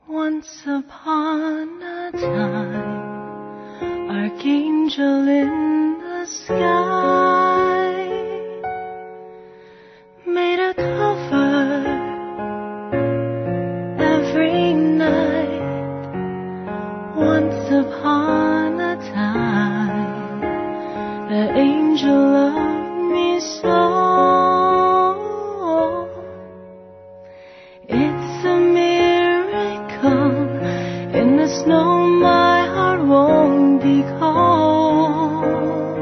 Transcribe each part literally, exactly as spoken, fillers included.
Once upon a time, archangel in the sky made a cover every night. Once upon a time, the angel loved me so. It's a miracle. In the snow my heart won't be cold.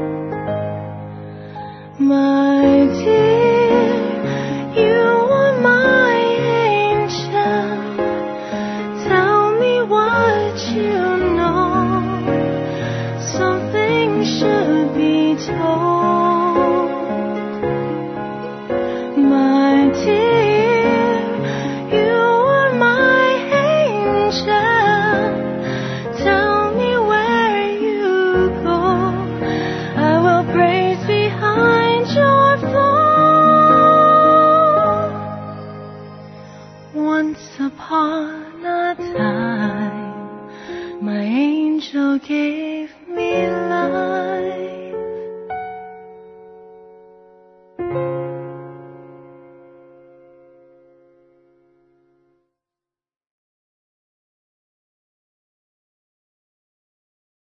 My dear, you are my angel. Tell me what you know. Something should be told. My dear, you are my angel. Tell me where you go. I will praise behind your throne. Once upon a time, my angel gave